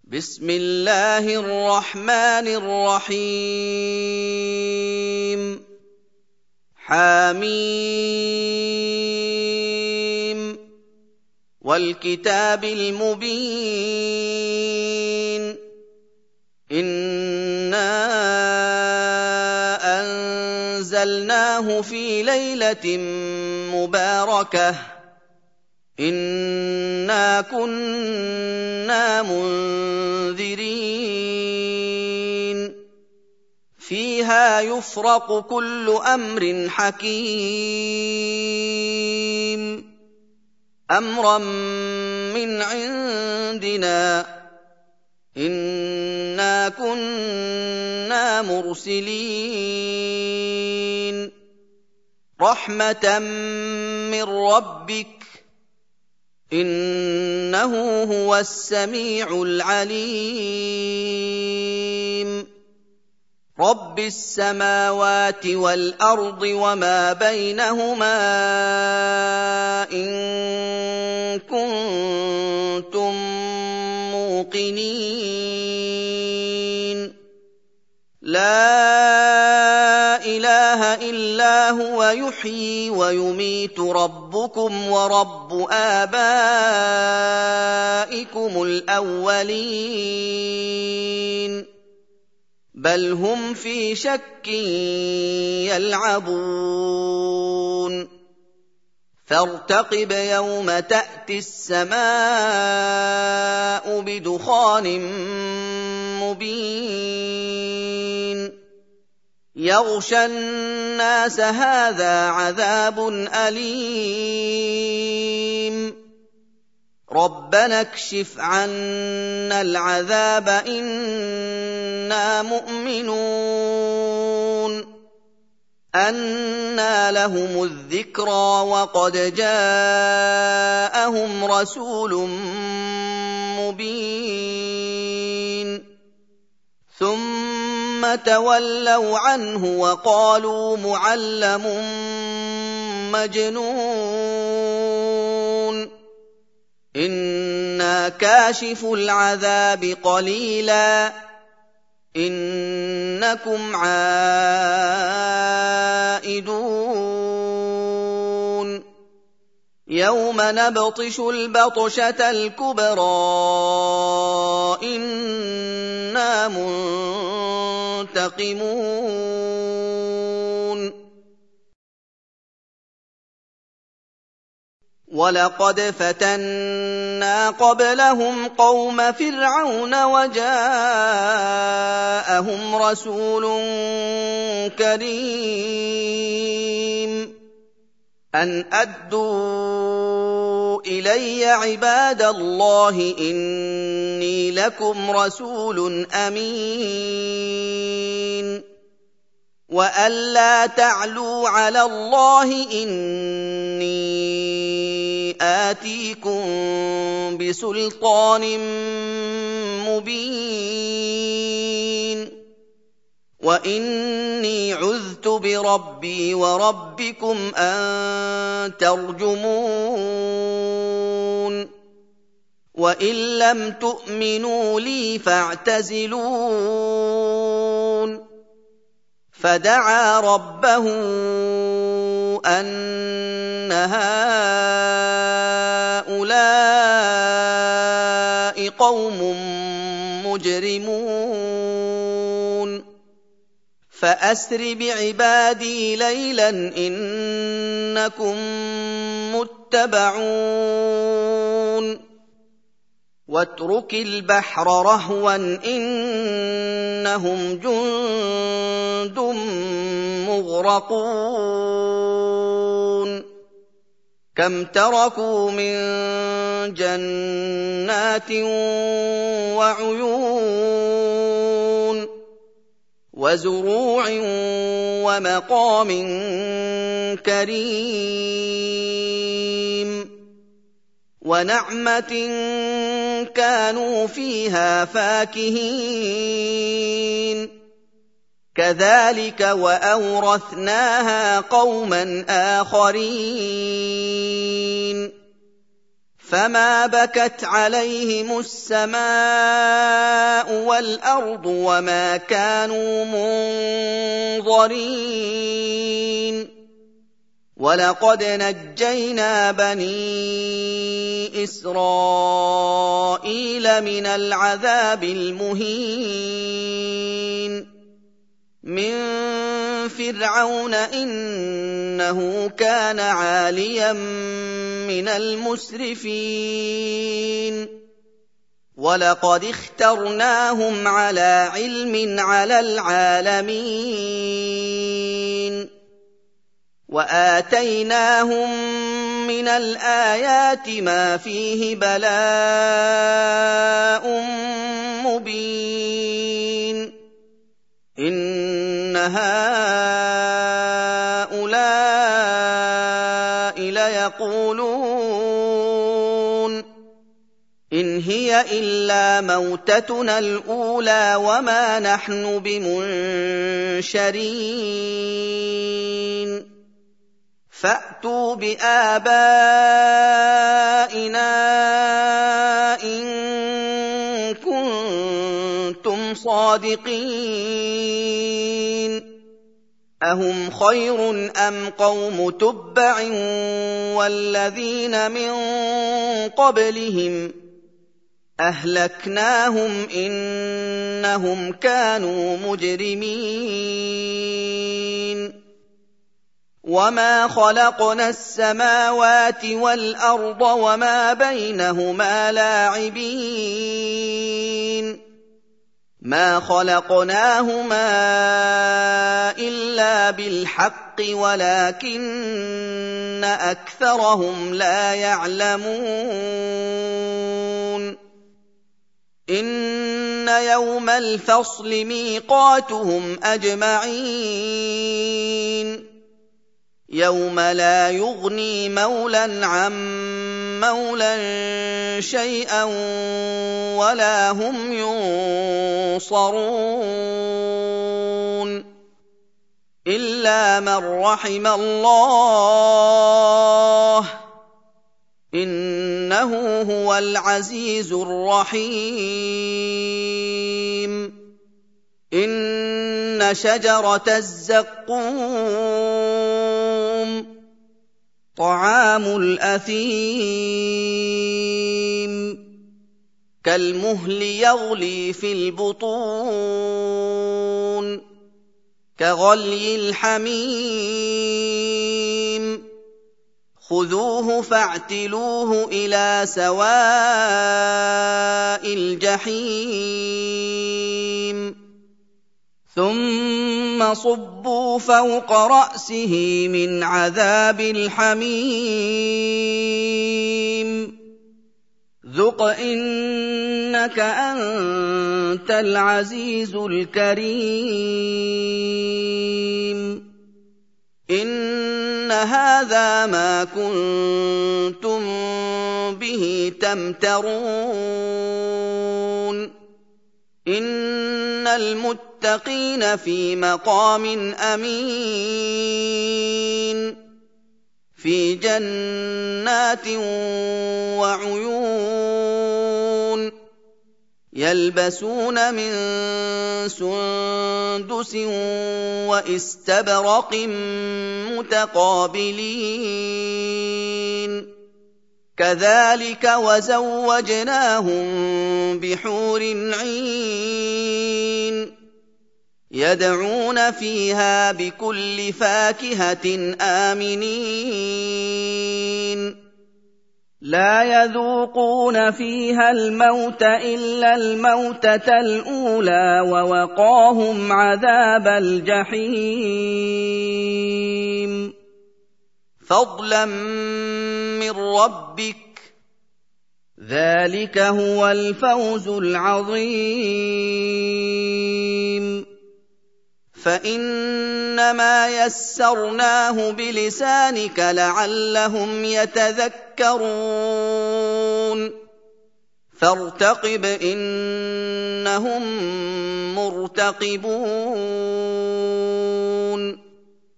بسم الله الرحمن الرحيم حم والكتاب المبين إنا أنزلناه في ليلة مباركة إنا كنا منذرين فيها يفرق كل أمر حكيم أمرا من عندنا إنا كنا مرسلين رحمة من ربك إنه هو السميع العليم رب السماوات والأرض وما بينهما إن كنتم موقنين لا إله إلا هو يحيي ويميت ربكم ورب آبائكم الأولين بل هم في شك يلعبون فارتقب يوم تأتي السماء بدخان مبين يغشى الناس هذا عذاب أليم ربنا اكشف عنا العذاب إنا مؤمنون أنى لهم الذكرى وقد جاءهم رسول مبين ثم تولوا عنه وقالوا معلم مجنون إنا كاشف العذاب قليلا إنكم عائدون يوم نبطش البطشة الكبرى إنا منتقمون ولقد فتنا قبلهم قوم فرعون وجاءهم رسول كريم أن أدوا إلي عباد الله إني لكم رسول أمين وألا تعلوا على الله إني آتيكم بسلطان مبين وإني عذت بربي وربكم أن ترجمون وإن لم تؤمنوا لي فاعتزلون فدعا ربه أن هؤلاء قوم مجرمون فأسر بعبادي ليلا إنكم متبعون واترك البحر رهوا إنهم جند مغرقون كم تركوا من جنات وعيون وزروع ومقام كريم ونعمة كانوا فيها فاكهين كذلك وأورثناها قوما آخرين فما بكت عليهم السماء والأرض وما كانوا منظرين ولقد نجينا بني إسرائيل من العذاب المهين من فرعون إنه كان عاليا من المسرفين ولقد اخترناهم على علم على العالمين وآتيناهم من الآيات ما فيه بلاء مبين إن هؤلاء ليقولون إن هي إلا موتتنا الأولى وما نحن بمنشرين فأتوا بآبائنا إن كنتم صادقين أهم خير أم قوم تبع والذين من قبلهم أهلكناهم إنهم كانوا مجرمين وما خلقنا السماوات والأرض وما بينهما لاعبين ما خلقناهما إلا بالحق ولكن أكثرهم لا يعلمون إن يوم الفصل ميقاتهم أجمعين يوم لا يغني مولى عن مولى شيئا ولا هم ينصرون إلا من رحم الله إنه هو العزيز الرحيم إن شجرة الزقوم طعام الأثيم كالمهل يغلي في البطون كغلي الحميم خذوه فاعتلوه إلى سواء الجحيم ثم صبوا فوق رأسه من عذاب الحميم ذق إنك أنت العزيز الكريم إن هذا ما كنتم به تمترون إن المتقين في مقام أمين في جنات وعيون يلبسون من سندس واستبرق متقابلين كذلك وزوجناهم بحور عين يدعون فيها بكل فاكهة آمنين لا يذوقون فيها الموت إلا الموتة الأولى ووقاهم عذاب الجحيم فضلا من ربك ذلك هو الفوز العظيم فإنما يسرناه بلسانك لعلهم يتذكرون فارتقب إنهم مرتقبون